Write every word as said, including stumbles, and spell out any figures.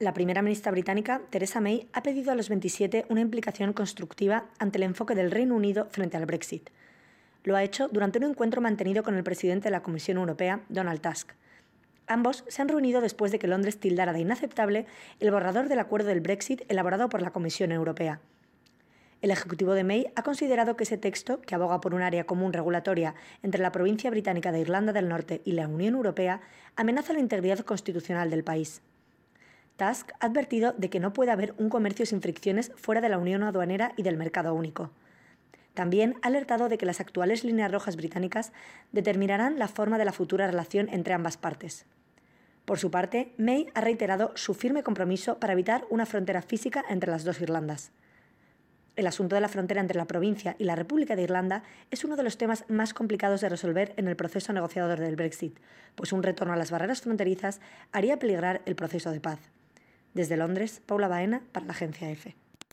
La primera ministra británica, Theresa May, ha pedido a los veintisiete una implicación constructiva ante el enfoque del Reino Unido frente al Brexit. Lo ha hecho durante un encuentro mantenido con el presidente de la Comisión Europea, Donald Tusk. Ambos se han reunido después de que Londres tildara de inaceptable el borrador del acuerdo del Brexit elaborado por la Comisión Europea. El Ejecutivo de May ha considerado que ese texto, que aboga por un área común regulatoria entre la provincia británica de Irlanda del Norte y la Unión Europea, amenaza la integridad constitucional del país. Tusk ha advertido de que no puede haber un comercio sin fricciones fuera de la unión aduanera y del mercado único. También ha alertado de que las actuales líneas rojas británicas determinarán la forma de la futura relación entre ambas partes. Por su parte, May ha reiterado su firme compromiso para evitar una frontera física entre las dos Irlandas. El asunto de la frontera entre la provincia y la República de Irlanda es uno de los temas más complicados de resolver en el proceso negociador del Brexit, pues un retorno a las barreras fronterizas haría peligrar el proceso de paz. Desde Londres, Paula Baena para la Agencia EFE.